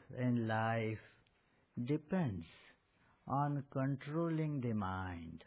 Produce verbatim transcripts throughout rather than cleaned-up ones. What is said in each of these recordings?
in life depends on controlling the mind.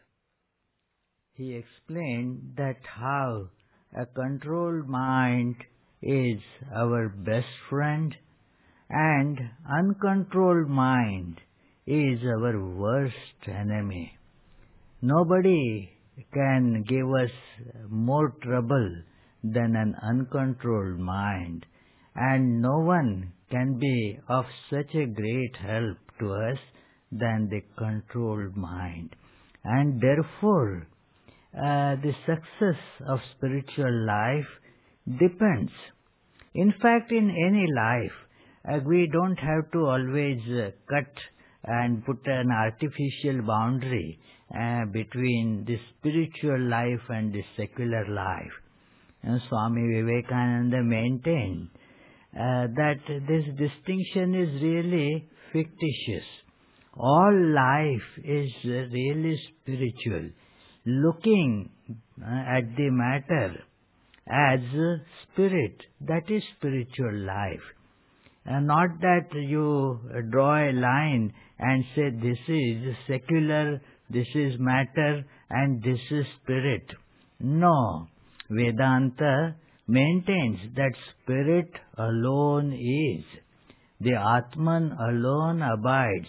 He explained that how a controlled mind is our best friend and uncontrolled mind is our worst enemy. Nobody can give us more trouble than an uncontrolled mind, and no one can be of such a great help to us than the controlled mind. And therefore, uh, the success of spiritual life depends. In fact, in any life, uh, we don't have to always uh, cut and put an artificial boundary uh, between the spiritual life and the secular life. And Swami Vivekananda maintained uh, that this distinction is really fictitious. All life is really spiritual, looking uh, at the matter as spirit, that is spiritual life. And not that you draw a line and say this is secular, this is matter, and this is spirit. No, Vedanta maintains that spirit alone is. The Atman alone abides.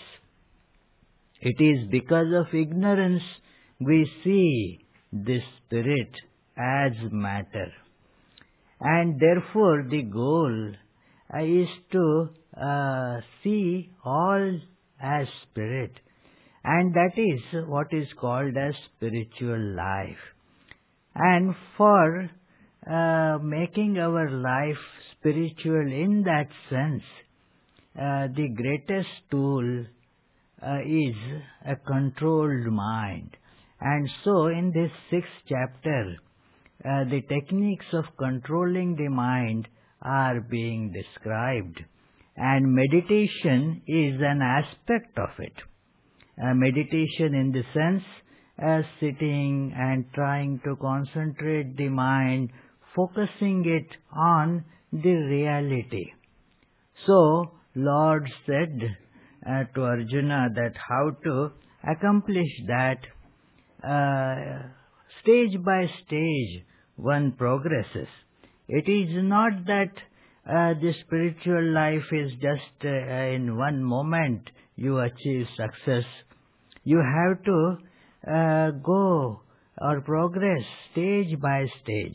It is because of ignorance we see this spirit as matter. And therefore the goal uh, is to uh, see all as spirit. And that is what is called as spiritual life. And for uh, making our life spiritual in that sense, uh, the greatest tool uh, is a controlled mind. And so in this sixth chapter, uh, the techniques of controlling the mind are being described. And meditation is an aspect of it. Uh, meditation in the sense as sitting and trying to concentrate the mind, focusing it on the reality. So, Lord said uh, to Arjuna that how to accomplish that. Uh, stage by stage one progresses. It is not that uh, the spiritual life is just uh, in one moment you achieve success. You have to uh, go or progress stage by stage.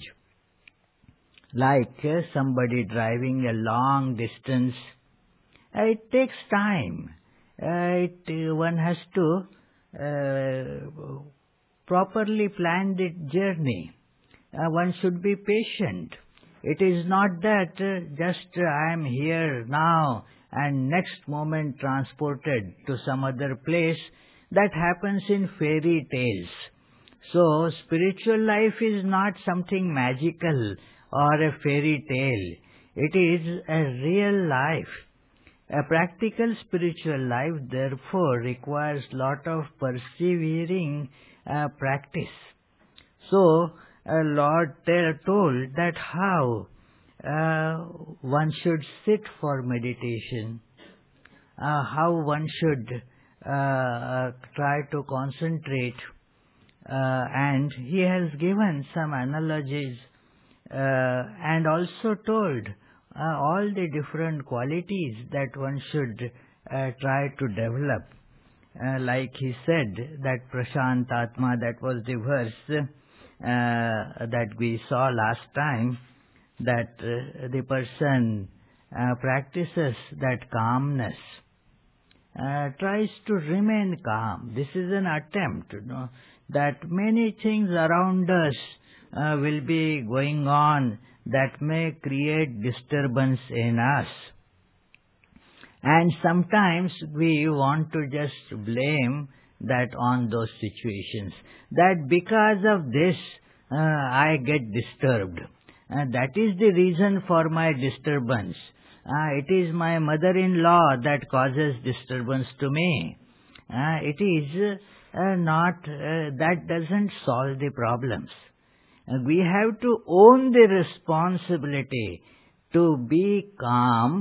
Like uh, somebody driving a long distance, uh, it takes time. Uh, it, uh, one has to uh, properly plan the journey. Uh, one should be patient. It is not that uh, just uh, I am here now and next moment transported to some other place. That happens in fairy tales. So spiritual life is not something magical or a fairy tale. It is a real life. A practical spiritual life therefore requires lot of persevering uh, practice. So uh, Lord told that how uh, one should sit for meditation, uh, how one should uh, try to concentrate, uh, and he has given some analogies uh, and also told uh, all the different qualities that one should uh, try to develop. Uh, like he said that Prashant Atma, that was the verse uh, that we saw last time, that uh, the person uh, practices that calmness, uh, tries to remain calm. This is an attempt, you know, that many things around us uh, will be going on that may create disturbance in us. And sometimes we want to just blame that on those situations, that because of this uh, I get disturbed. Uh, that is the reason for my disturbance. Uh, it is my mother-in-law that causes disturbance to me. Uh, it is uh, not, uh, that doesn't solve the problems. Uh, we have to own the responsibility to be calm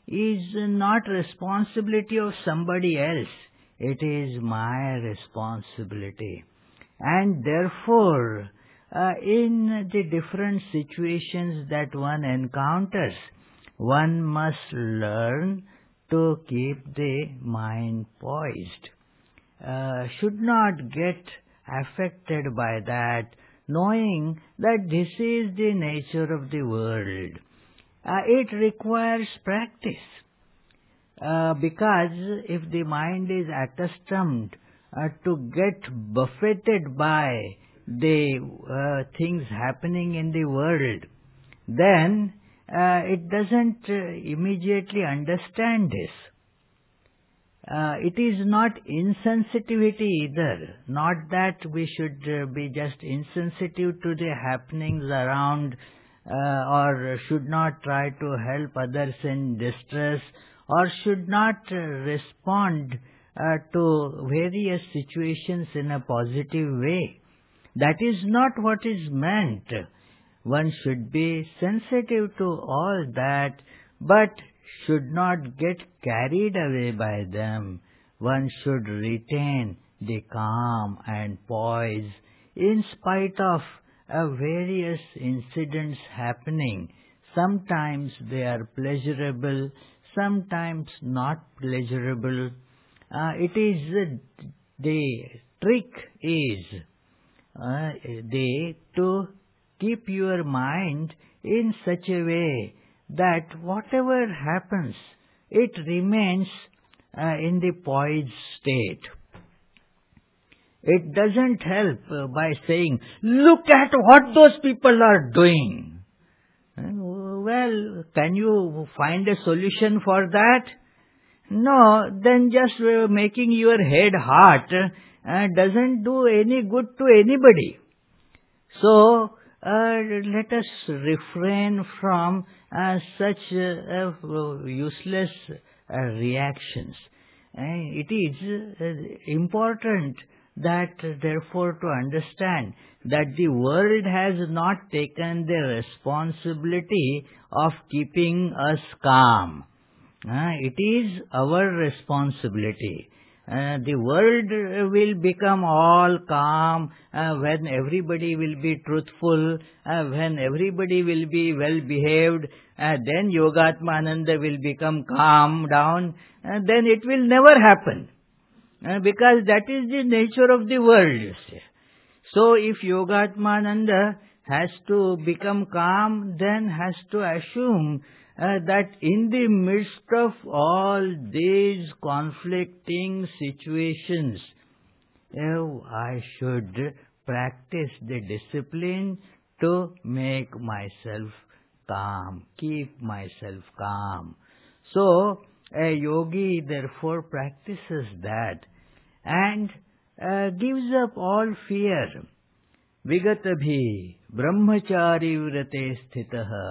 is not responsibility of somebody else. It is my responsibility. And therefore, uh, in the different situations that one encounters, one must learn to keep the mind poised. Uh, should not get affected by that, knowing that this is the nature of the world. Uh, it requires practice. Uh, because if the mind is accustomed uh, to get buffeted by the uh, things happening in the world, then uh, it doesn't uh, immediately understand this. Uh, it is not insensitivity either. Not that we should uh, be just insensitive to the happenings around uh, or should not try to help others in distress or should not uh, respond uh, to various situations in a positive way. That is not what is meant. One should be sensitive to all that, but should not get carried away by them. One should retain the calm and poise in spite of uh, various incidents happening. Sometimes they are pleasurable, sometimes not pleasurable. Uh, it is uh, the trick is uh, the to keep your mind in such a way that whatever happens, it remains uh, in the poised state. It doesn't help uh, by saying, look at what those people are doing. Well, can you find a solution for that? No, then just uh, making your head hot uh, doesn't do any good to anybody. So, uh, let us refrain from uh, such uh, uh, useless uh, reactions. Uh, it is uh, important that, uh, therefore, to understand that the world has not taken the responsibility of keeping us calm. Uh, it is our responsibility. Uh, the world will become all calm uh, when everybody will be truthful, uh, when everybody will be well behaved, uh, then Yogatmananda will become calm down, uh, then it will never happen. Uh, because that is the nature of the world, you see. So if Yogatmananda has to become calm, then has to assume Uh, that in the midst of all these conflicting situations, uh, I should practice the discipline to make myself calm, keep myself calm. So, a yogi therefore practices that and uh, gives up all fear. Vigatabhi brahmachari vrate sthitaha.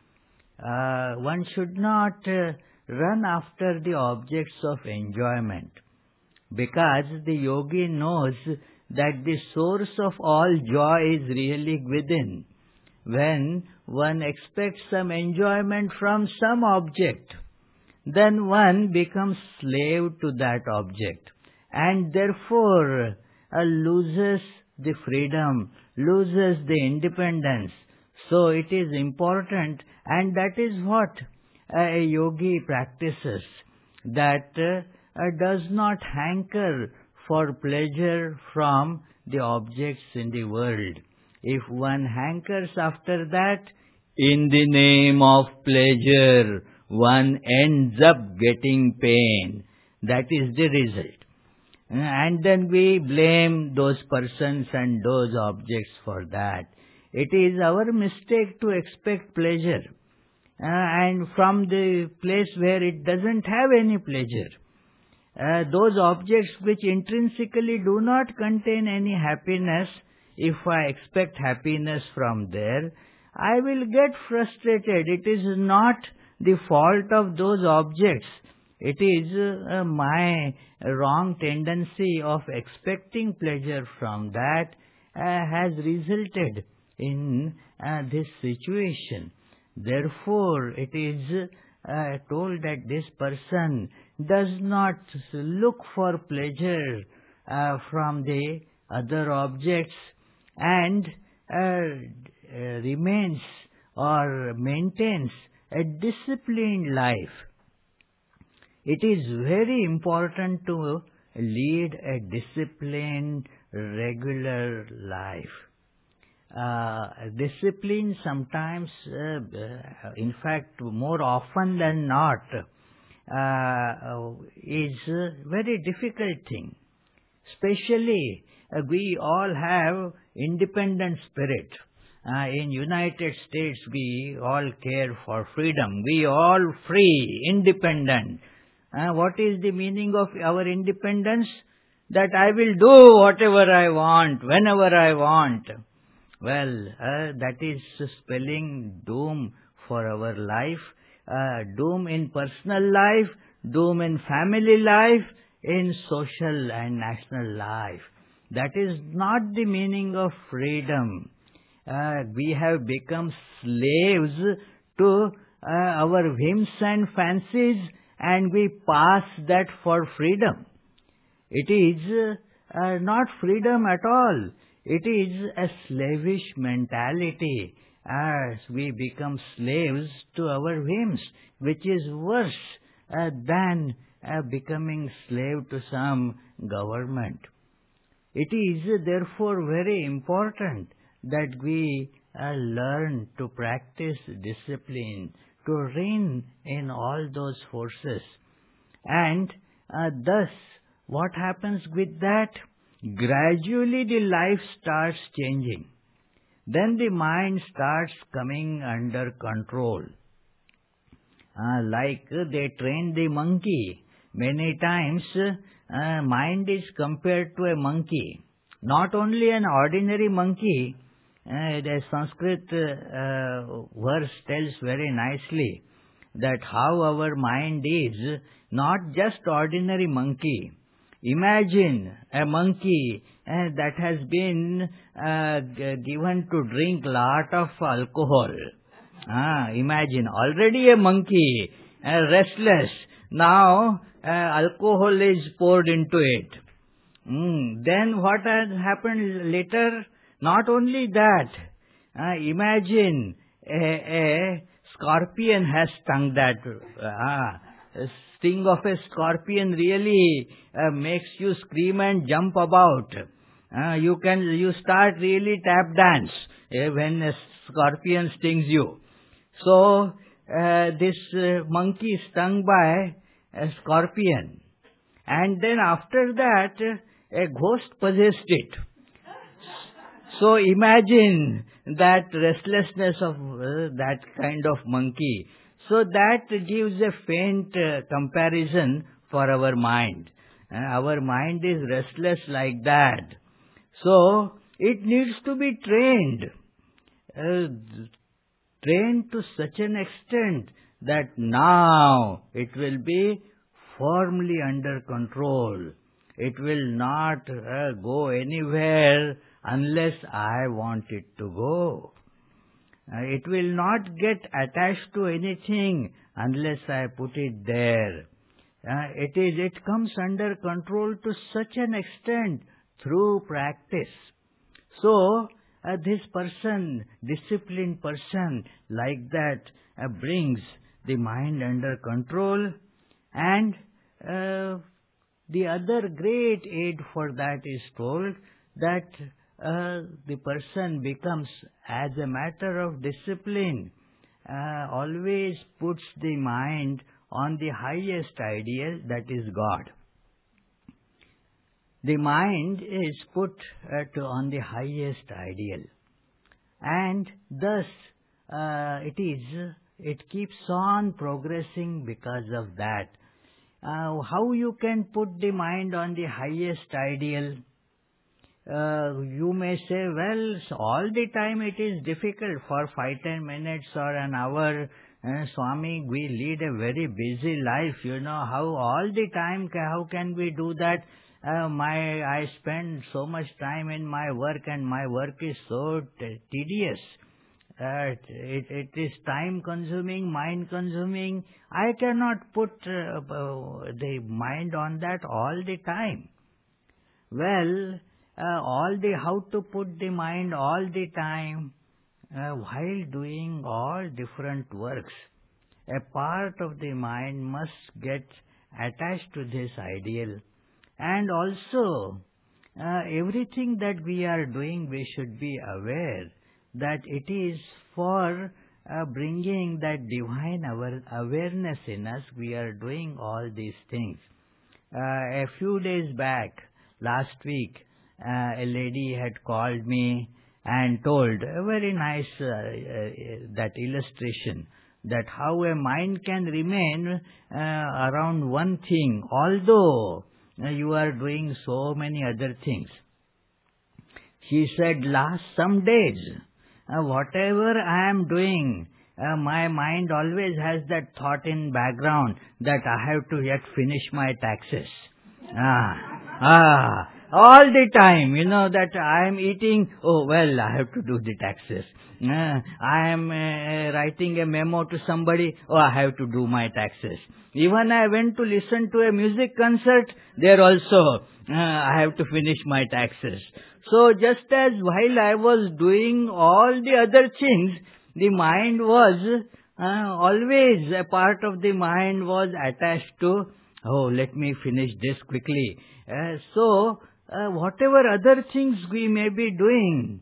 Uh, one should not uh, run after the objects of enjoyment, because the yogi knows that the source of all joy is really within. When one expects some enjoyment from some object, then one becomes slave to that object and therefore uh, loses the freedom, loses the independence. So it is important, and that is what a yogi practices, that uh, uh, does not hanker for pleasure from the objects in the world. If one hankers after that, in the name of pleasure, one ends up getting pain. That is the result. And then we blame those persons and those objects for that. It is our mistake to expect pleasure, uh, and from the place where it doesn't have any pleasure. Uh, those objects which intrinsically do not contain any happiness, if I expect happiness from there, I will get frustrated. It is not the fault of those objects. It is uh, my wrong tendency of expecting pleasure from that uh, has resulted in uh, this situation. Therefore, it is uh, told that this person does not look for pleasure uh, from the other objects and uh, uh, remains or maintains a disciplined life. It is very important to lead a disciplined, regular life. Uh, discipline sometimes, uh, in fact, more often than not, uh, is a very difficult thing. Especially, uh, we all have independent spirit. Uh, in United States, we all care for freedom. We all free, independent. Uh, what is the meaning of our independence? That I will do whatever I want, whenever I want. Well, uh, that is spelling doom for our life, uh, doom in personal life, doom in family life, in social and national life. That is not the meaning of freedom. Uh, we have become slaves to uh, our whims and fancies, and we pass that for freedom. It is uh, not freedom at all. It is a slavish mentality as we become slaves to our whims, which is worse uh, than uh, becoming slave to some government. It is therefore very important that we uh, learn to practice discipline, to rein in all those forces. And uh, thus, what happens with that? Gradually the life starts changing. Then the mind starts coming under control. Uh, like uh, they train the monkey. Many times, uh, mind is compared to a monkey. Not only an ordinary monkey, uh, the Sanskrit uh, verse tells very nicely that how our mind is not just ordinary monkey. Imagine a monkey uh, that has been uh, g- given to drink lot of alcohol. Ah, imagine, already a monkey, uh, restless. Now, uh, alcohol is poured into it. Mm. Then what has happened later? Not only that, uh, imagine a, a scorpion has stung that. Uh, a sting of a scorpion really uh, makes you scream and jump about. Uh, you can you start really tap dance uh, when a scorpion stings you. So uh, this uh, monkey stung by a scorpion, and then after that uh, a ghost possessed it. So imagine that restlessness of uh, that kind of monkey. So that gives a faint uh, comparison for our mind. Uh, our mind is restless like that. So it needs to be trained. Uh, trained to such an extent that now it will be firmly under control. It will not uh, go anywhere unless I want it to go. Uh, it will not get attached to anything unless I put it there. Uh, it is. It comes under control to such an extent through practice. So, uh, this person, disciplined person like that, uh, brings the mind under control, and uh, the other great aid for that is told that uh, the person becomes, as a matter of discipline, uh, always puts the mind on the highest ideal, that is God. The mind is put uh, to on the highest ideal, and thus uh, it is it keeps on progressing because of that. Uh, how you can put the mind on the highest ideal? Uh, you may say, well, so all the time it is difficult for five, ten minutes or an hour. Uh, Swami, we lead a very busy life. You know, how all the time, how can we do that? Uh, my, I spend so much time in my work and my work is so t- tedious. Uh, it, it is time consuming, mind consuming. I cannot put uh, uh, the mind on that all the time. Well, uh, all the how to put the mind all the time uh, while doing all different works. A part of the mind must get attached to this ideal. And also, uh, everything that we are doing, we should be aware that it is for uh, bringing that divine aware awareness in us. We are doing all these things. Uh, a few days back, last week, uh, a lady had called me and told a very nice uh, uh, that illustration that how a mind can remain uh, around one thing although uh, you are doing so many other things. She said, last some days, uh, whatever I am doing, uh, my mind always has that thought in background that I have to yet finish my taxes. Ah, ah, all the time, you know, that I am eating, oh, well, I have to do the taxes. Uh, I am uh, writing a memo to somebody, oh, I have to do my taxes. Even I went to listen to a music concert, there also, uh, I have to finish my taxes. So just as while I was doing all the other things, the mind was, uh, always a part of the mind was attached to, oh, let me finish this quickly. Uh, so, uh, whatever other things we may be doing,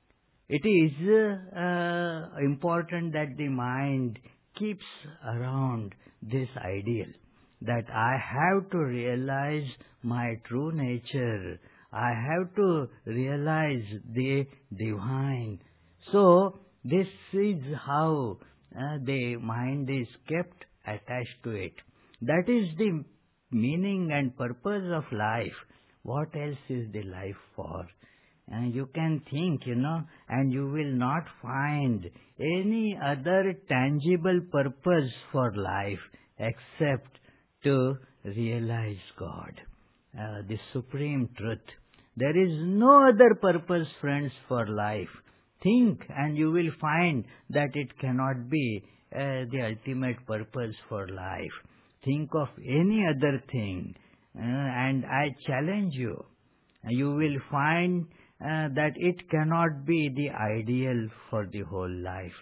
it is uh, uh, important that the mind keeps around this ideal, that I have to realize my true nature. I have to realize the divine. So, this is how uh, the mind is kept attached to it. That is the meaning and purpose of life. What else is the life for? And you can think, you know, and you will not find any other tangible purpose for life except to realize God, uh, the supreme truth. There is no other purpose, friends, for life. Think and you will find that it cannot be uh, the ultimate purpose for life. Think of any other thing uh, and I challenge you. You will find uh, that it cannot be the ideal for the whole life.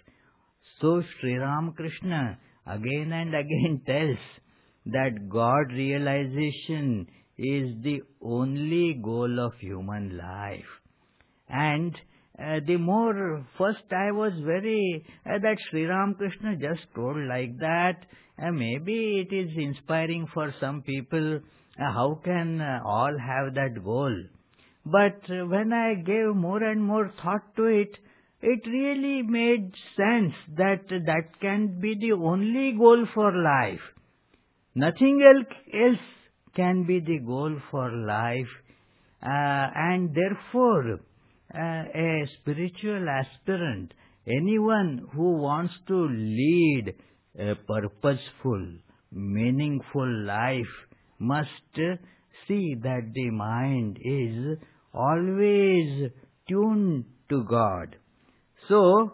So Sri Ramakrishna again and again tells that God realization is the only goal of human life. And uh, the more, first I was very, uh, that Sri Ramakrishna just told like that, uh, maybe it is inspiring for some people, uh, how can uh, all have that goal? But uh, when I gave more and more thought to it, it really made sense that uh, that can be the only goal for life. Nothing else can be the goal for life, uh, and therefore uh, a spiritual aspirant, anyone who wants to lead a purposeful, meaningful life must see that the mind is always tuned to God. So,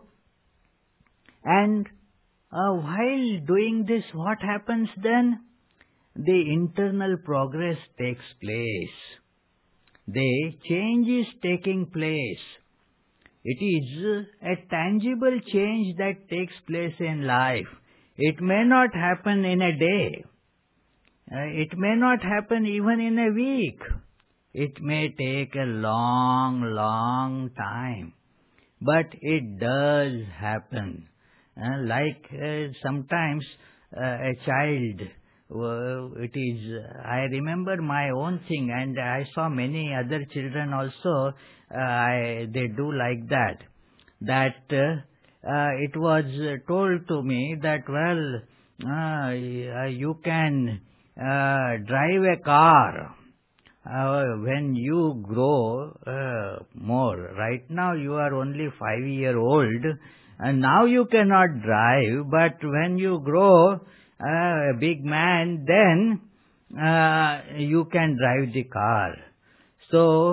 and uh, while doing this, what happens then? The internal progress takes place. The change is taking place. It is a tangible change that takes place in life. It may not happen in a day. Uh, it may not happen even in a week. It may take a long, long time. But it does happen. Uh, like uh, sometimes uh, a child, uh, it is, I remember my own thing and I saw many other children also, uh, I, they do like that. That uh, uh, it was told to me that, well, uh, you can uh, drive a car. Uh, when you grow uh, more, right now you are only five year old and now you cannot drive, but when you grow uh, a big man, then uh, you can drive the car. So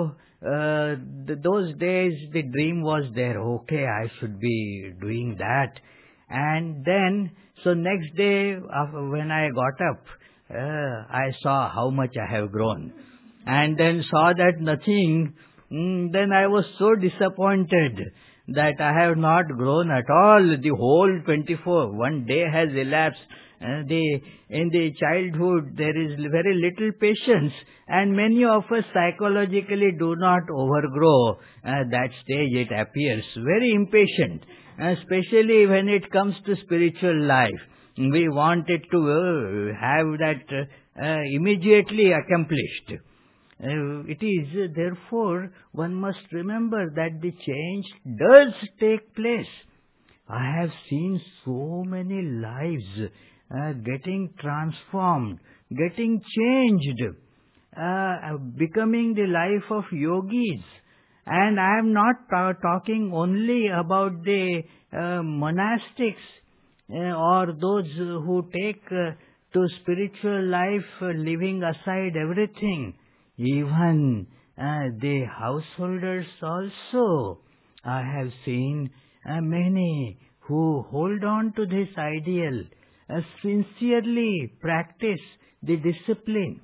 uh, th- those days the dream was there, okay, I should be doing that. And then, so next day after, when I got up, uh, I saw how much I have grown. And then saw that nothing, mm, then I was so disappointed that I have not grown at all. The whole twenty-four, one day has elapsed. Uh, the, in the childhood, there is very little patience, and many of us psychologically do not overgrow uh, that stage. It appears very impatient, especially when it comes to spiritual life. We want it to uh, have that uh, uh, immediately accomplished. Uh, it is, uh, therefore, one must remember that the change does take place. I have seen so many lives uh, getting transformed, getting changed, uh, becoming the life of yogis. And I am not ta- talking only about the uh, monastics uh, or those who take uh, to spiritual life, uh, leaving aside everything. Even uh, the householders also. I have seen uh, many who hold on to this ideal, uh, sincerely practice the discipline,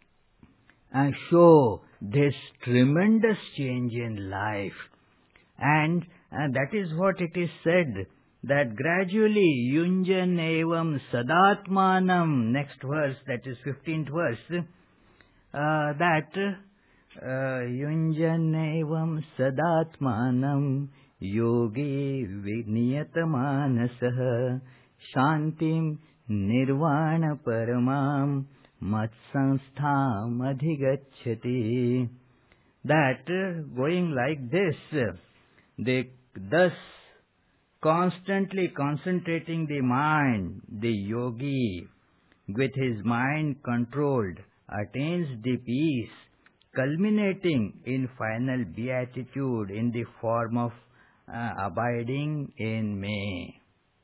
and show this tremendous change in life. And uh, that is what it is said, that gradually yunjan evam sadatmanam, next verse, that is fifteenth verse, uh, that uh, yunjan evam sadatmanam yogi viniyatamanasah shantim nirvana paramam matsansthaam adhigacchati. That uh, going like this, uh, they thus constantly concentrating the mind, the yogi, with his mind controlled, attains the peace, culminating in final beatitude in the form of uh, abiding in me.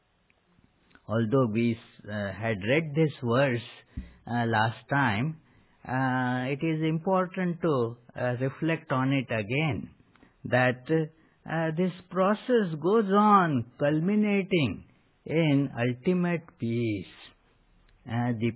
Although we uh, had read this verse uh, last time, uh, it is important to uh, reflect on it again, that uh, this process goes on culminating in ultimate peace. Uh, the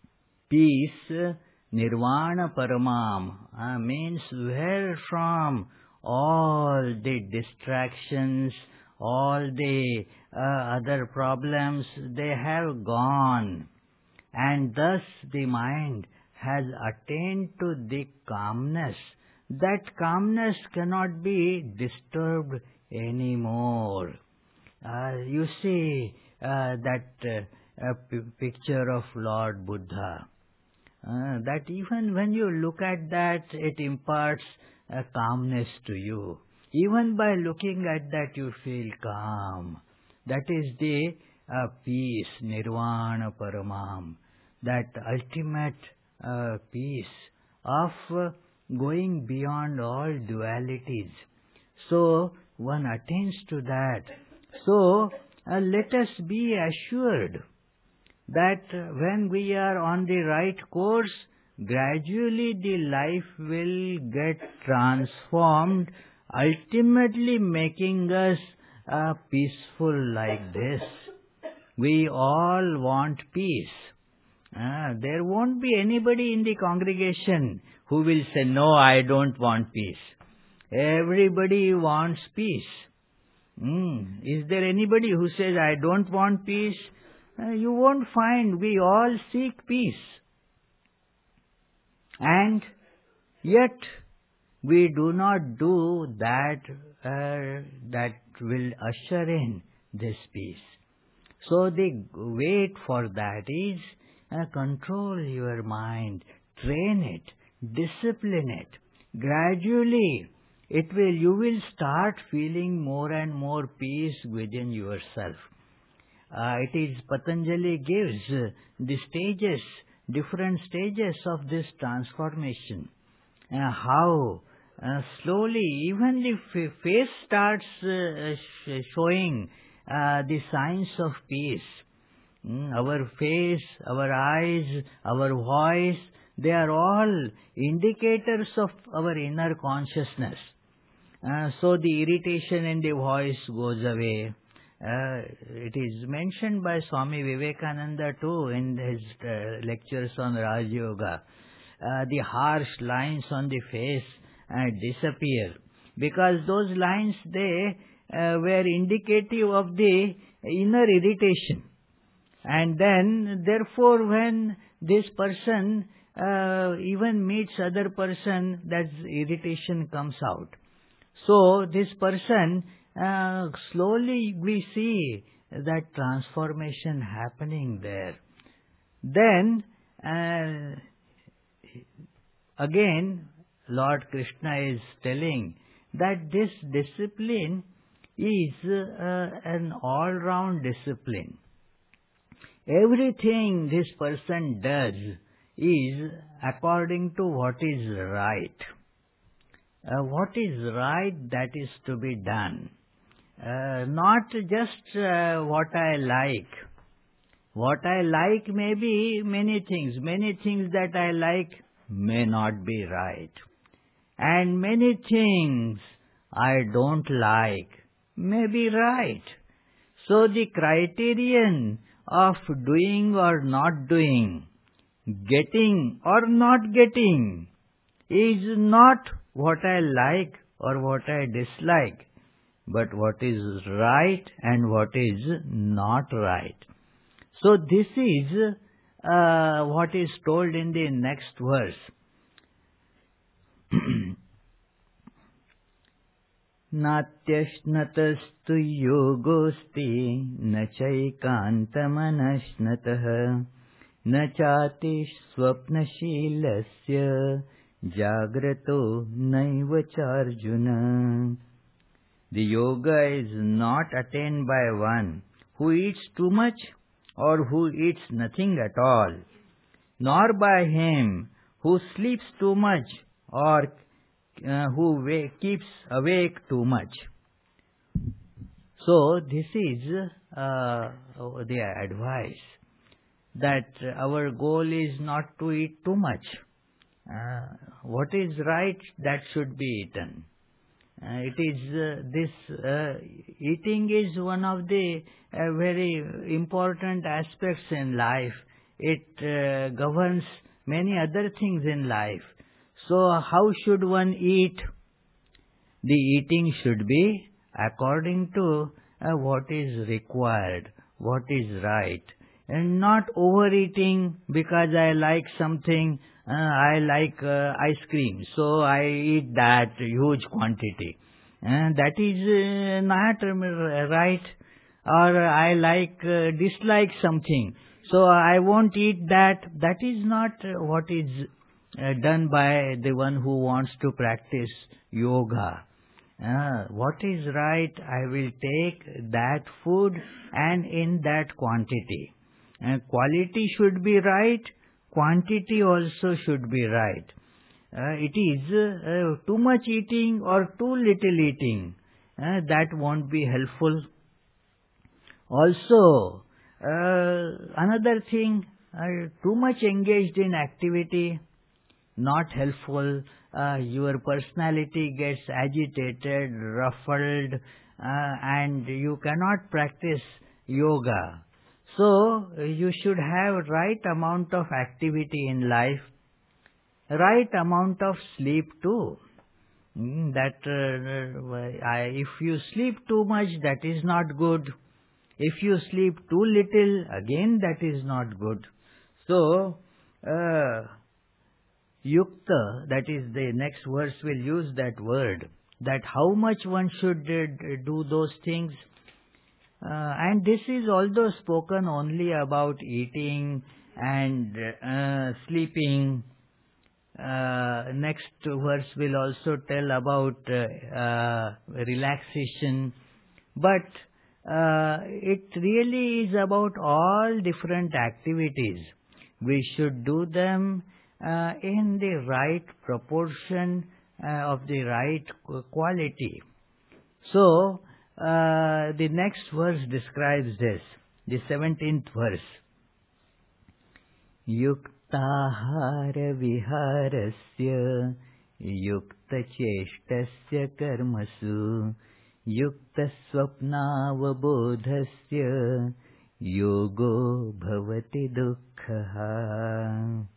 peace, uh, nirvana paramam, uh, means where from all the distractions, all the uh, other problems, they have gone. And thus the mind has attained to the calmness. That calmness cannot be disturbed anymore. Uh, you see uh, that uh, a p- picture of Lord Buddha. Uh, that even when you look at that, it imparts a calmness to you. Even by looking at that, you feel calm. That is the uh, peace, nirvana paramam, that ultimate uh, peace of uh, going beyond all dualities. So one attains to that. So uh, let us be assured that when we are on the right course, gradually the life will get transformed, ultimately making us uh, peaceful like this. We all want peace. Uh, there won't be anybody in the congregation who will say, no, I don't want peace. Everybody wants peace. Mm. Is there anybody who says, I don't want peace? Uh, you won't find. We all seek peace. And yet, we do not do that uh, that will usher in this peace. So the wait for that is uh, control your mind, train it, discipline it. Gradually, it will. You will start feeling more and more peace within yourself. Uh, it is Patanjali gives uh, the stages, different stages of this transformation. Uh, how uh, slowly even the f- face starts uh, sh- showing uh, the signs of peace. Mm, our face, our eyes, our voice, They are all indicators of our inner consciousness. Uh, so the irritation in the voice goes away. Uh, it is mentioned by Swami Vivekananda too in his uh, lectures on Raj Yoga. Uh, the harsh lines on the face uh, disappear, because those lines, they uh, were indicative of the inner irritation. And then, therefore, when this person uh, even meets other person, that irritation comes out. So this person, uh, slowly we see that transformation happening there. Then, uh, again, Lord Krishna is telling that this discipline is uh, an all-round discipline. Everything this person does is according to what is right. Uh, what is right, that is to be done. Uh, not just uh, what I like. What I like may be many things. Many things that I like may not be right. And many things I don't like may be right. So the criterion of doing or not doing, getting or not getting, is not what I like or what I dislike, but what is right and what is not right. So this is uh, what is told in the next verse. Natyashnatastu yogosti nachaikantamanashnatah nachati swapnashilasya jagrato naivacharjuna. The yoga is not attained by one who eats too much or who eats nothing at all, nor by him who sleeps too much or uh, who wa- keeps awake too much. So this is uh, the advice, that our goal is not to eat too much. Uh, what is right, that should be eaten. Uh, it is uh, this uh, eating is one of the uh, very important aspects in life. It uh, governs many other things in life. So how should one eat? The eating should be according to uh, what is required, what is right, and not overeating because I like something. Uh, I like uh, ice cream, so I eat that huge quantity. And that is uh, not um, right. Or I like, uh, dislike something, so I won't eat that. That is not uh, what is uh, done by the one who wants to practice yoga. Uh, what is right, I will take that food and in that quantity. And quality should be right, quantity also should be right. Uh, it is uh, too much eating or too little eating, uh, that won't be helpful. Also, uh, another thing, uh, too much engaged in activity, not helpful. Uh, your personality gets agitated, ruffled, uh, and you cannot practice yoga. So, you should have right amount of activity in life, right amount of sleep too. Mm, that uh, I, if you sleep too much, that is not good. If you sleep too little, again that is not good. So, uh, yukta, that is the next verse will use that word, that how much one should uh, do those things. Uh, and this is although spoken only about eating and uh, sleeping. Uh, next verse will also tell about uh, uh, relaxation, but uh, it really is about all different activities. We should do them uh, in the right proportion uh, of the right quality. So, uh, the next verse describes this, the seventeenth verse. Yuktam युक्ताहार विहारस्य युक्तचेष्टस्य कर्मसु युक्तस्वप्नावबोधस्य योगो bhavati dukkha.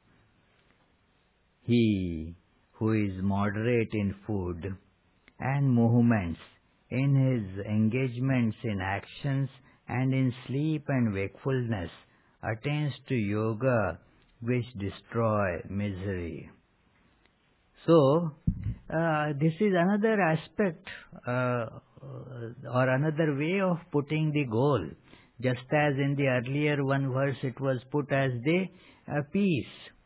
He who is moderate in food and movements, in his engagements in actions and in sleep and wakefulness, attains to yoga which destroy misery. So, uh, this is another aspect uh, or another way of putting the goal. Just as in the earlier one verse it was put as the uh, peace.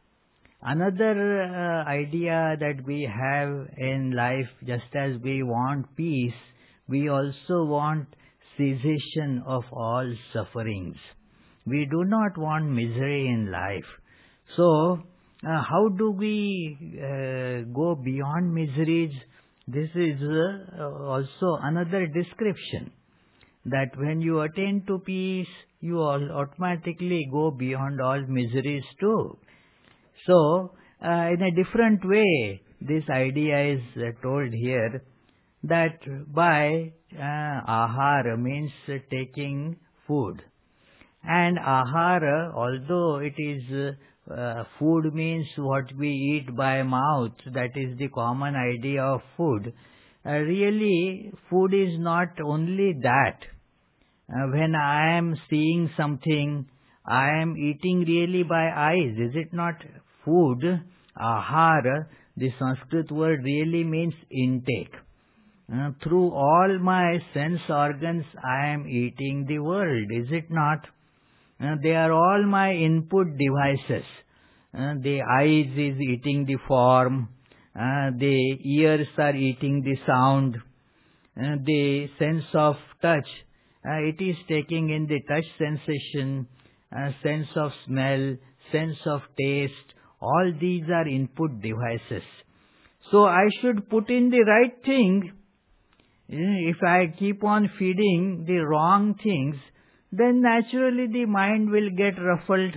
Another uh, idea that we have in life, just as we want peace, we also want cessation of all sufferings. We do not want misery in life. So, uh, how do we uh, go beyond miseries? This is uh, also another description, that when you attain to peace, you all automatically go beyond all miseries too. So, uh, in a different way, this idea is uh, told here, that by uh, ahara means uh, taking food. And ahara, although it is uh, uh, food means what we eat by mouth, that is the common idea of food. Uh, really, food is not only that. Uh, when I am seeing something, I am eating really by eyes. Is it not food? Ahara, the Sanskrit word really means intake. Uh, through all my sense organs, I am eating the world. Is it not? Uh, they are all my input devices. Uh, the eyes is eating the form. Uh, the ears are eating the sound. Uh, the sense of touch, uh, it is taking in the touch sensation, uh, sense of smell, sense of taste. All these are input devices. So I should put in the right thing. If I keep on feeding the wrong things, then naturally the mind will get ruffled.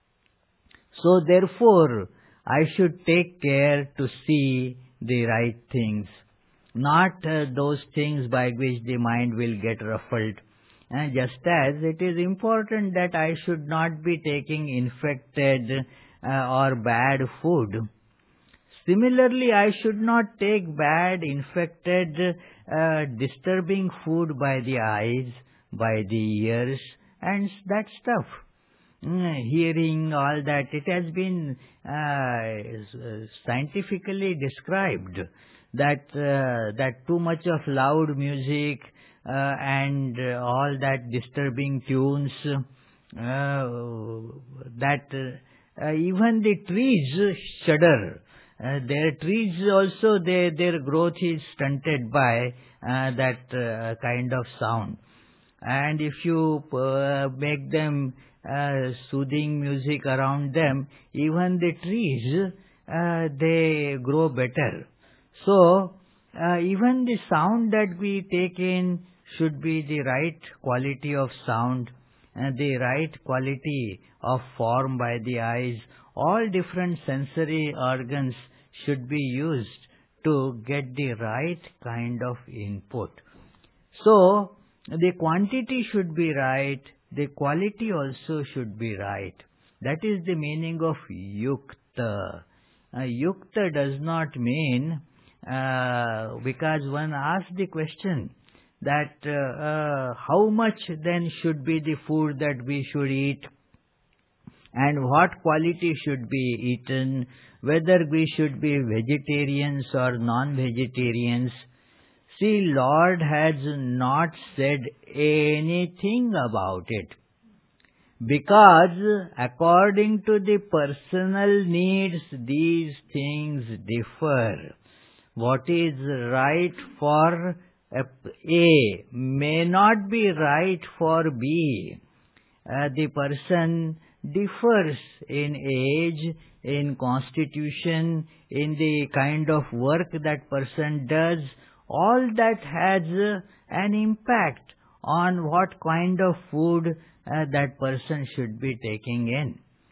So therefore, I should take care to see the right things, not uh, those things by which the mind will get ruffled. And just as it is important that I should not be taking infected uh, or bad food, similarly, I should not take bad, infected, uh, disturbing food by the eyes, by the ears, and that stuff. Mm, hearing, all that, it has been uh, scientifically described that uh, that too much of loud music uh, and uh, all that disturbing tunes, uh, that uh, even the trees shudder. Uh, their trees also, they, their growth is stunted by uh, that uh, kind of sound. And if you uh, make them uh, soothing music around them, even the trees, uh, they grow better. So, uh, even the sound that we take in should be the right quality of sound, and the right quality of form by the eyes. All different sensory organs should be used to get the right kind of input. So, the quantity should be right, the quality also should be right. That is the meaning of yukta. Uh, yukta does not mean, uh, because one asks the question that uh, uh, how much then should be the food that we should eat, and what quality should be eaten, whether we should be vegetarians or non-vegetarians. See, Lord has not said anything about it, because according to the personal needs, these things differ. What is right for A may not be right for B. Uh, the person differs in age, in constitution, in the kind of work that person does. All that has uh, an impact on what kind of food uh, that person should be taking in.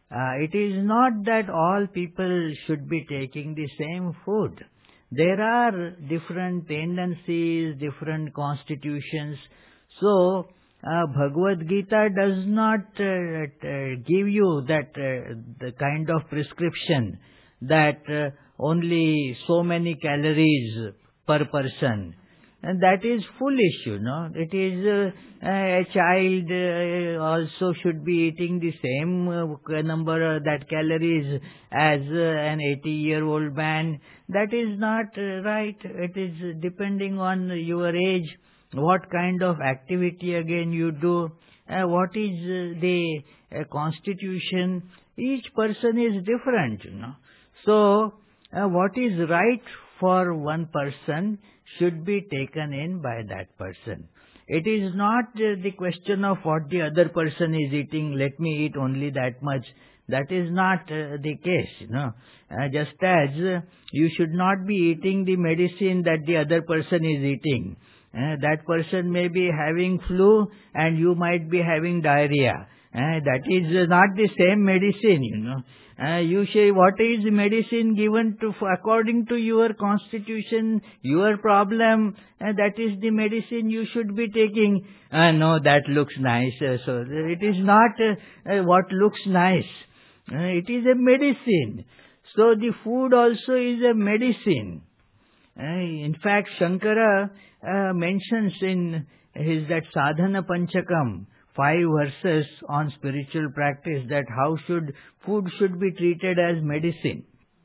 Uh, it is not that all people should be taking the same food. There are different tendencies, different constitutions. So, uh, Bhagavad Gita does not uh, uh, give you that uh, the kind of prescription that uh, only so many calories per person. And that is foolish, you know. It is uh, a child uh, also should be eating the same uh, number uh, that calories as uh, an eighty-year-old man. That is not uh, right. It is depending on your age, what kind of activity again you do, uh, what is uh, the uh, constitution. Each person is different, you know. So, uh, what is right for one person should be taken in by that person. It is not uh, the question of what the other person is eating, let me eat only that much. That is not uh, the case, you know. Uh, just as uh, you should not be eating the medicine that the other person is eating. Uh, that person may be having flu and you might be having diarrhea. Uh, that is uh, not the same medicine, you know. Uh, you say, what is medicine given to according to your constitution, your problem, uh, that is the medicine you should be taking. Uh, no, that looks nice. Uh, so it is not uh, uh, what looks nice. Uh, it is a medicine. So the food also is a medicine. Uh, in fact, Shankara uh, mentions in his that Sadhana Panchakam, five verses on spiritual practice, that how should food should be treated as medicine.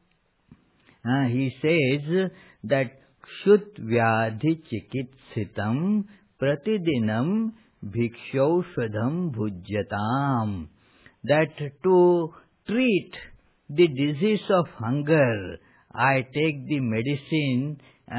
Uh, he says that Shut Vyadhi Chikitsitam Pratidinam Bhikshaushadham Bhujyatam. That to treat the disease of hunger, I take the medicine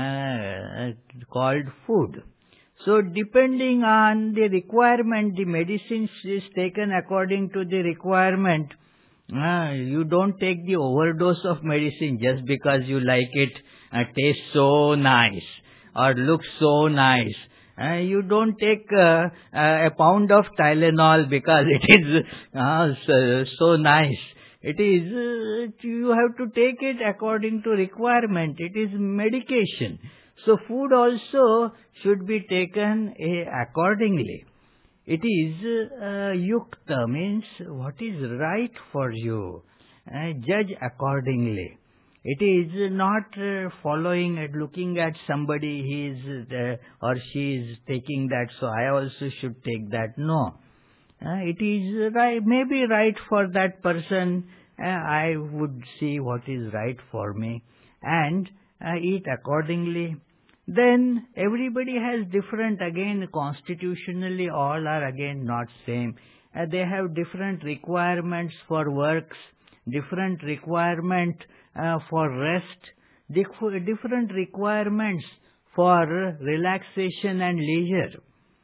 uh, called food. So depending on the requirement, the medicine is taken according to the requirement. Uh, you don't take the overdose of medicine just because you like it, uh, tastes so nice or looks so nice. Uh, you don't take uh, uh, a pound of Tylenol because it is uh, so, so nice. It is, uh, you have to take it according to requirement. It is medication. So food also should be taken uh, accordingly. It is uh, yukta, means what is right for you. Uh, judge accordingly. It is not uh, following and looking at somebody, he is uh, or she is taking that, so I also should take that. No. Uh, it is right, maybe right for that person. Uh, I would see what is right for me and uh, eat accordingly. Then everybody has different, again constitutionally all are again not same. Uh, they have different requirements for works, different requirement uh, for rest, dif- different requirements for relaxation and leisure.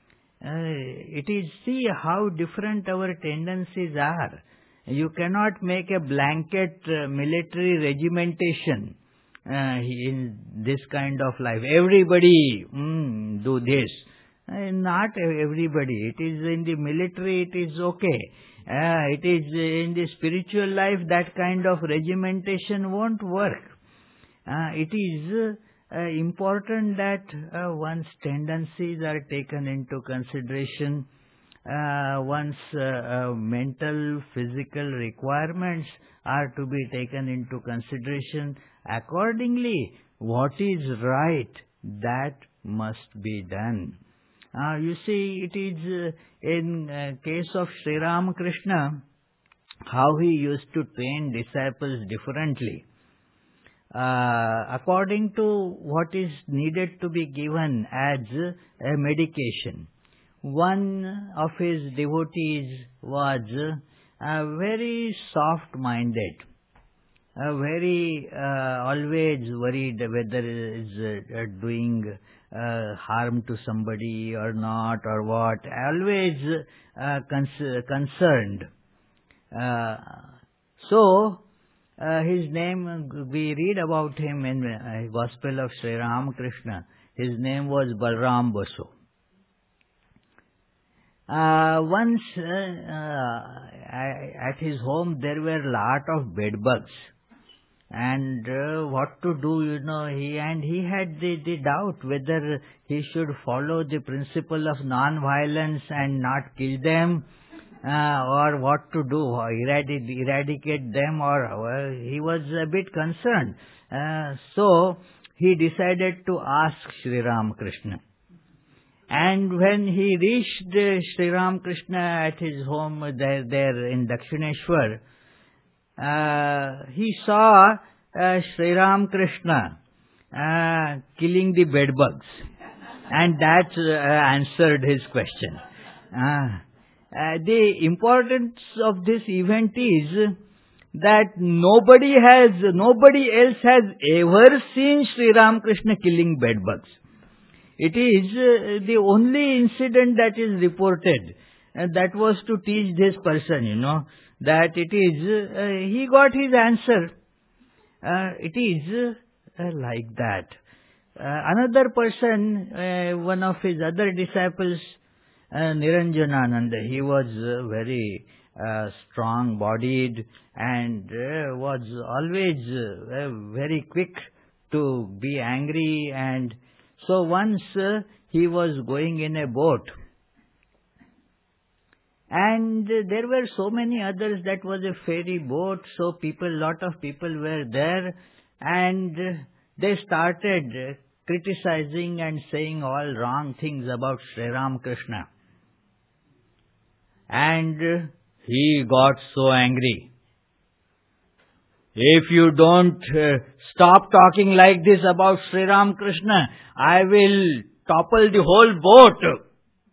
Uh, it is, see how different our tendencies are. You cannot make a blanket uh, military regimentation uh, in this kind of life. Everybody mm, do this. Uh, not everybody. It is in the military, it is okay. Uh, it is in the spiritual life, that kind of regimentation won't work. Uh, it is uh, important that uh, one's tendencies are taken into consideration. Uh, one's uh, uh, mental, physical requirements are to be taken into consideration. Accordingly, what is right, that must be done. Uh, you see, it is uh, in uh, case of Sri Ramakrishna, how he used to train disciples differently. Uh, according to what is needed to be given as a medication. One of his devotees was uh, very soft-minded, uh, very uh, always worried whether he is uh, doing uh, harm to somebody or not or what, always uh, cons- concerned. Uh, so, uh, his name, we read about him in uh, Gospel of Sri Ramakrishna. His name was Balram Basu. Uh, once uh, uh, at his home there were a lot of bed bugs, and uh, what to do, you know, he and he had the, the doubt whether he should follow the principle of non-violence and not kill them, uh, or what to do, eradicate, eradicate them, or uh, he was a bit concerned. Uh, so he decided to ask Sri Ramakrishna. And when he reached uh, Sri Ramakrishna at his home there, there in Dakshineshwar, uh, he saw uh, Sri Ramakrishna uh, killing the bedbugs, and that uh, answered his question. Uh, uh, the importance of this event is that nobody has, nobody else has ever seen Sri Ramakrishna killing bedbugs. It is uh, the only incident that is reported, and that was to teach this person, you know, that it is, uh, he got his answer. Uh, it is uh, like that. Uh, another person, uh, one of his other disciples, uh, Niranjanananda, he was uh, very uh, strong-bodied and uh, was always uh, very quick to be angry, and so once uh, he was going in a boat, and uh, there were so many others, that was a ferry boat, so people, lot of people were there, and uh, they started uh, criticizing and saying all wrong things about Sri Ramakrishna. And uh, he got so angry. If you don't uh, stop talking like this about Sri Ramakrishna, I will topple the whole boat.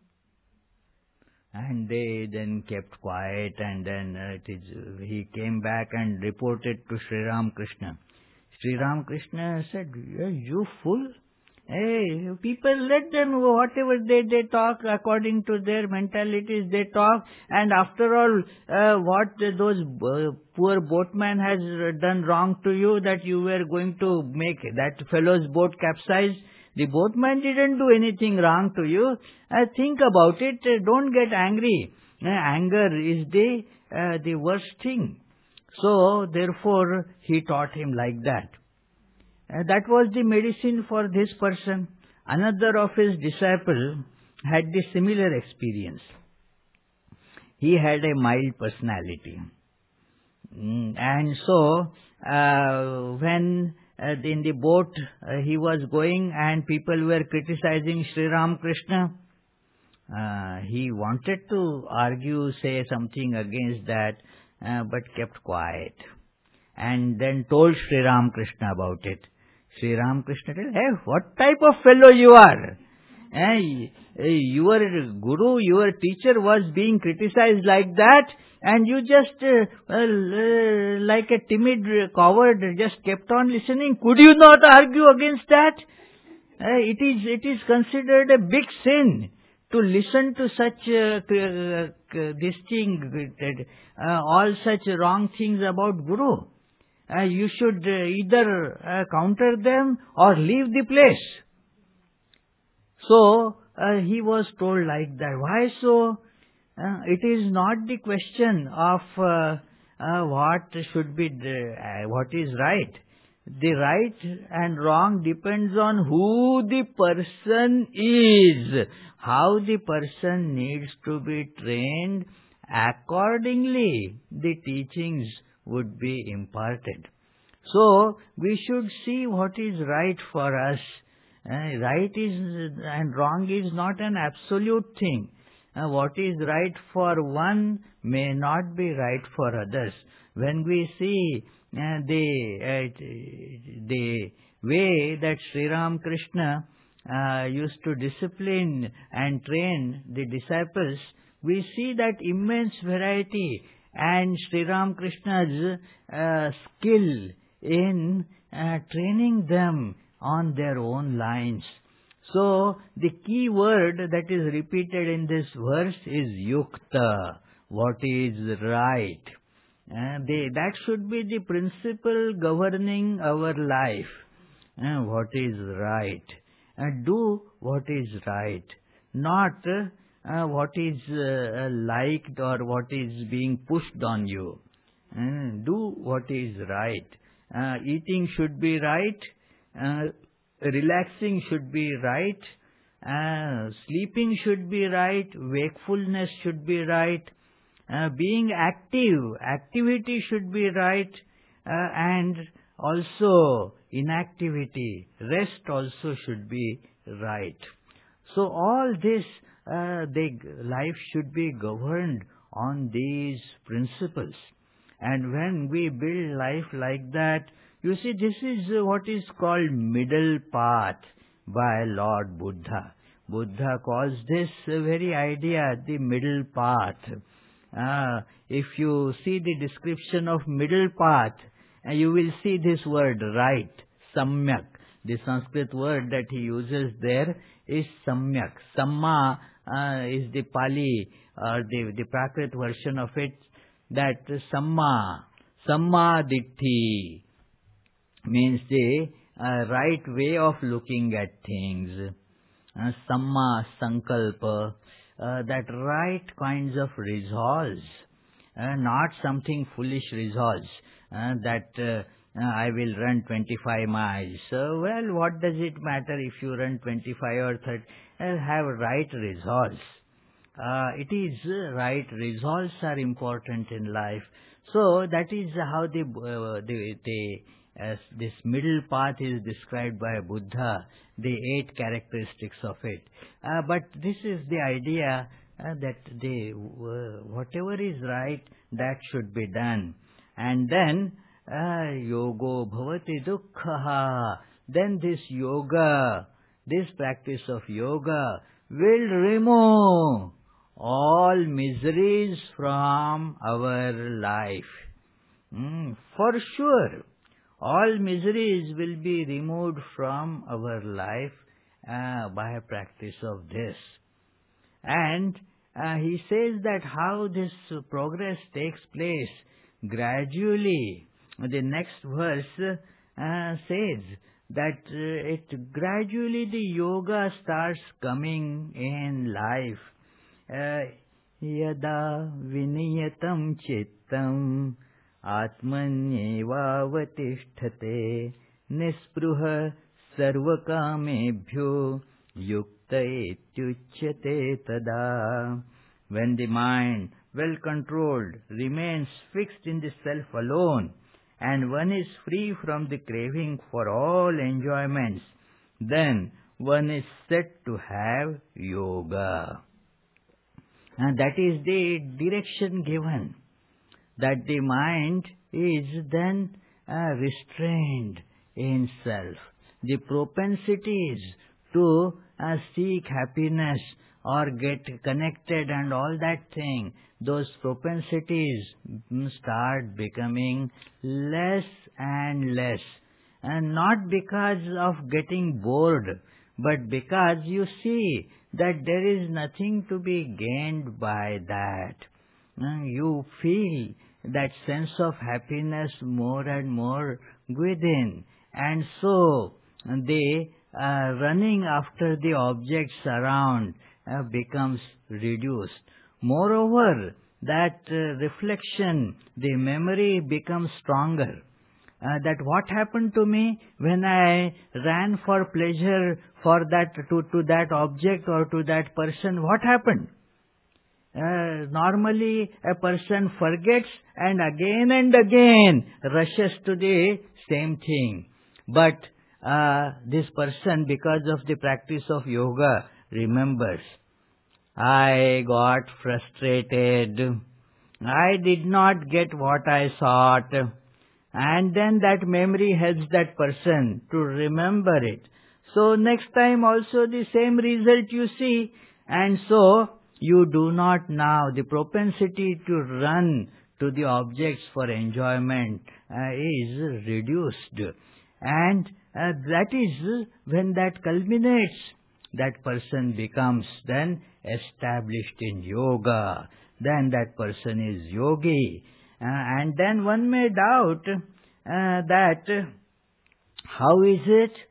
And they then kept quiet, and then uh, it is, uh, he came back and reported to Sri Ramakrishna. Sri Ramakrishna said, you fool? Hey, people, let them, whatever they, they talk according to their mentalities, they talk. And after all, uh, what those uh, poor boatman has done wrong to you, that you were going to make that fellow's boat capsize? The boatman didn't do anything wrong to you. Uh, think about it. Uh, don't get angry. Uh, anger is the, uh, the worst thing. So, therefore, he taught him like that. Uh, that was the medicine for this person. Another of his disciples had the similar experience. He had a mild personality. Mm, and so, uh, when uh, in the boat uh, he was going and people were criticizing Sri Ramakrishna, uh, he wanted to argue, say something against that, uh, but kept quiet. And then told Sri Ramakrishna about it. Sri Ramakrishna said, hey, what type of fellow you are? Eh, your guru, your teacher was being criticized like that, and you just, uh, well, uh, like a timid coward, just kept on listening. Could you not argue against that? Uh, it is, it is considered a big sin to listen to such uh, uh, this thing, uh, all such wrong things about Guru. Uh, you should uh, either uh, counter them or leave the place. So, uh, he was told like that. Why so? Uh, it is not the question of uh, uh, what should be, the, uh, what is right. The right and wrong depends on who the person is, how the person needs to be trained. Accordingly, the teachings would be imparted. So, we should see what is right for us. Uh, right is and wrong is not an absolute thing. Uh, what is right for one may not be right for others. When we see uh, the uh, the way that Sri Ramakrishna uh, used to discipline and train the disciples, we see that immense variety and Sri Ramakrishna's uh, skill in uh, training them on their own lines. So, the key word that is repeated in this verse is yukta, what is right. Uh, they, that should be the principle governing our life. Uh, what is right. Uh, do what is right. Not uh, what is uh, liked or what is being pushed on you. Uh, do what is right. Uh, eating should be right. Uh, relaxing should be right. Uh, sleeping should be right. Wakefulness should be right. Uh, being active, activity should be right. Uh, and also inactivity, rest also should be right. So all this, uh, the life should be governed on these principles. And when we build life like that, you see, this is what is called middle path by Lord Buddha. Buddha calls this very idea the middle path. Uh, if you see the description of middle path, uh, you will see this word right, samyak. The Sanskrit word that he uses there is samyak. Samma uh, is the Pali or the, the Prakrit version of it, that samma, samma ditti means the uh, right way of looking at things. Uh, samma sankalpa, uh, that right kinds of resolves, uh, not something foolish resolves, uh, that uh, uh, I will run twenty-five miles. So, well, what does it matter if you run twenty-five or thirty? Uh, have right resolves. Uh, it is uh, right. Resolves are important in life. So that is how the uh, the, the uh, this middle path is described by Buddha. The eight characteristics of it. Uh, but this is the idea uh, that the uh, whatever is right, that should be done. And then uh, yogo bhavati dukkha. Then this yoga, this practice of yoga will remove all miseries from our life. Mm, for sure, all miseries will be removed from our life uh, by a practice of this. And uh, he says that how this progress takes place gradually. The next verse uh, says that uh, it gradually the yoga starts coming in life. Yada viniyatam chittam atmanyevavatisthate nispruha sarvakamebhyo yukta ityuchyate tada. When the mind, well controlled, remains fixed in the self alone, and one is free from the craving for all enjoyments, then one is set to have yoga. And that is the direction given, that the mind is then uh, restrained in self. The propensities to uh, seek happiness or get connected and all that thing, those propensities start becoming less and less. And not because of getting bored, but because you see that there is nothing to be gained by that. You feel that sense of happiness more and more within. And so the uh, running after the objects around uh, becomes reduced. Moreover, that uh, reflection, the memory becomes stronger. Uh, that what happened to me when I ran for pleasure for that to, to that object or to that person, what happened? Uh, normally a person forgets and again and again rushes to the same thing. But uh, this person, because of the practice of yoga, remembers. I got frustrated. I did not get what I sought. And then that memory helps that person to remember it. So next time also the same result you see. And so you do not now, the propensity to run to the objects for enjoyment uh, is reduced. And uh, that is when that culminates, that person becomes then established in yoga. Then that person is yogi. Uh, and then one may doubt uh, that uh, how is it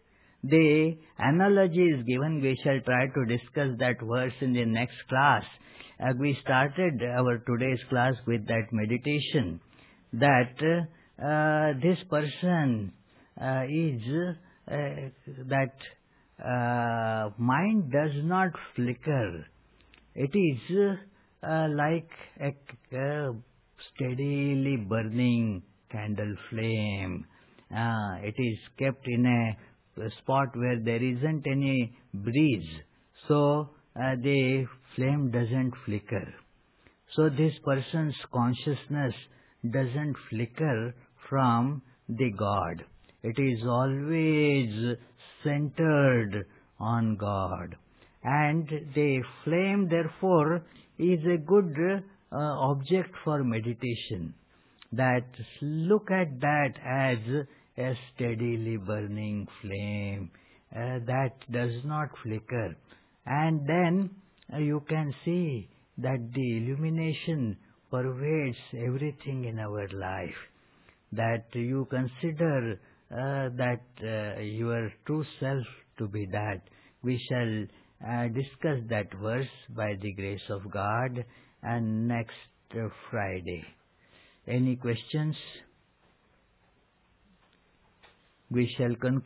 The analogy is given. We shall try to discuss that verse in the next class. Uh, we started our today's class with that meditation, that uh, this person uh, is, uh, that uh, mind does not flicker. It is uh, like a, a steadily burning candle flame. Uh, it is kept in a, a spot where there isn't any breeze, so uh, the flame doesn't flicker. So this person's consciousness doesn't flicker from the God. It is always centered on God. And the flame, therefore, is a good uh, object for meditation. That look at that as a steadily burning flame uh, that does not flicker. And then uh, you can see that the illumination pervades everything in our life. That you consider uh, that uh, your true self to be that. We shall uh, discuss that verse by the grace of God and next uh, Friday. Any questions? We shall conclude.